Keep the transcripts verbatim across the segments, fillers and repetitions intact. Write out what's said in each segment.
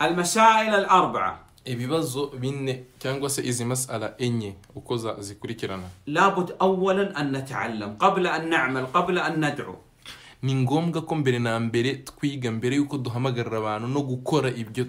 المسائل الأربعة ibibazo bine cyangwa se izi mas'ala enye uko zikurikirana لابد أولا أن نتعلم قبل أن نعمل قبل أن ندعو. ni ngombwa ko mbere na mbere twiga mbere yuko duhamagarira abantu no gukora ibyo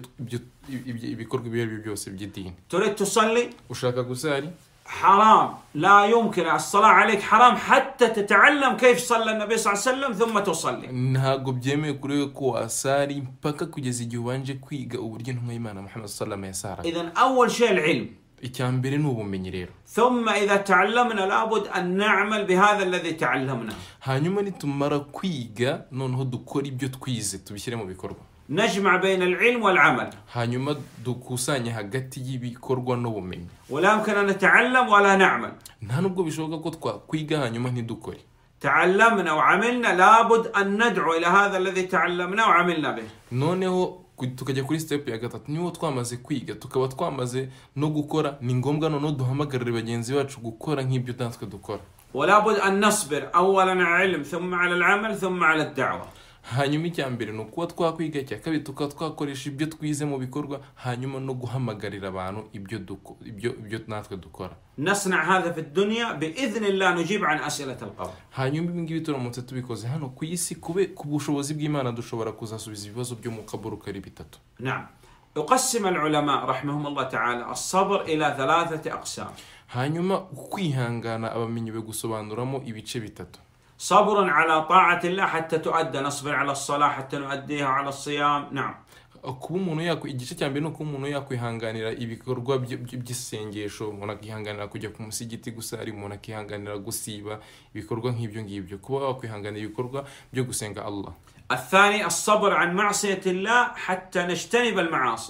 ibikorwa ibyo byose by'idini. تريد تصلي ushaka gusari حرام لا يمكن الصلاة عليك حرام حتى تتعلم كيف صلى النبي صلى الله عليه وسلم ثم تصلي. ntago byemeye kuri ko asari mpaka kugeza igihe ubanje kwiga uburyo ntumwa y'Imana Muhammad sallallahu alayhi wasallam yasara. إذن أول شيء العلم. icyambere n'ubumenyi rero. ثم إذا تعلمنا لابد أن نعمل بهذا الذي تعلمنا. hanyuma nitumara kwiga noneho dukora ibyo twize tubishyire mu bikorwa. نجمع بين العلم والعمل. hanyuma dukusanya hagati y'ibikorwa n'ubumenyi. ولا يمكن أن نتعلم ولا نعمل. nta nubwo bishoboka ko twakwiga hanyuma ntidukore. تعلمنا وعملنا لابد أن ندعو إلى هذا الذي تعلمنا وعملنا به. noneho tukajya kuri step ya gatatu niwo twamaze kwiga tukaba twamaze no gukora ni ngombwa noneho duhamagarira bagenzi bacu gukora nk'ibyo natwe dukora. ولابد أن نصبر أولا على العلم ثم على العمل ثم على الدعوة. hanyuma icyambere no kuba twakwiga cya kabiri tukaba twakoresha ibyo twize mu bikorwa hanyuma no guhamagarira abantu ibyo ibyo ibyo natwe dukora. نصنع هذا في الدنيا بإذن الله نجيب عن أسئلة القبر. hanyuma ibi ngibi turamutse tubikoze hano ku isi kube ku bushobozi bw'Imana dushobora kuzasubiza ibibazo byo mu kaburu kari bitatu. نعم. يقسم العلماء رحمهم الله تعالى الصبر إلى ثلاثة أقسام. hanyuma kwihangana abamenyi be gusobanuramo ibice bitatu. صبر على طاعة الله حتى تؤدى نصبر على الصلاة حتى نؤديها على الصيام. نعم. kuba umuntu yakwi igice cyambere no kuba umuntu yakwihanganira ibikorwa by'isengesho umuntu akihanganira kujya ku musigiti gusari umuntu akihanganira gusiba ibikorwa nk'ibyo ngibyo kuba wakwihanganira ibikorwa byo gusenga Allah. الثاني الصبر عن معصية الله حتى نجتنب المعاصي.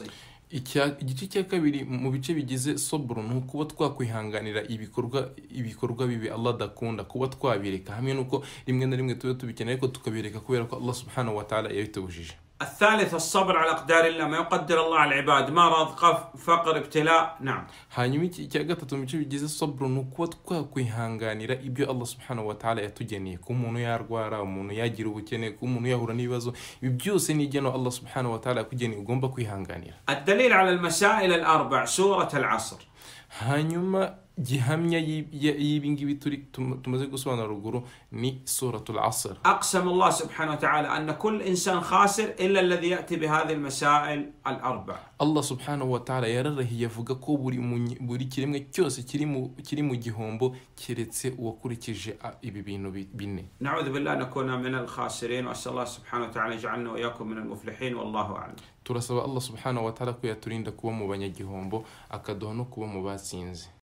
igice cya kabiri mu bice bigize sobro no kuba twakwihanganira ibikorwa ibikorwa bibi Allah dakunda kuba twabireka hamwe nuko rimwe na rimwe tube tubikeneye ko tukabireka kubera ko Allah subhanahu wa ta'ala yabitubujije. الثالث الصبر على أقدار الله ما يقدر الله على العباد مرض قف فقر ابتلاء. نعم. hanyuma icya gatatu mu bice bigize sobro no kuba twakwihanganira ibyo Allah subhanahu wa ta'ala yatugeneye ko umuntu yarwara umuntu yagira ubukene ko umuntu yahura n'ibibazo ibi byose ni igeno Allah subhanahu wa ta'ala yakugeneye ugomba kwihanganira. الدليل على المسائل الأربع سورة العصر. hanyuma gihamya y'ibi ngibi turi tumaze gusobanura ruguru ni suratul asr. أقسم الله سبحانه وتعالى أن كل إنسان خاسر إلا الذي يأتي بهذه المسائل الأربع. Allah subhanahu wa ta'ala yararahiye avuga ko buri buri kiremwe cyose kiri mu kiri mu gihombo keretse uwakurikije ibi bintu bine. نعوذ بالله نكون من الخاسرين وأسأل الله سبحانه وتعالى يجعلنا وإياكم من المفلحين والله أعلم. turasaba Allah subhanahu wa ta'ala ko yaturinda kuba mu banyagihombo akaduha no kuba mu batsinze.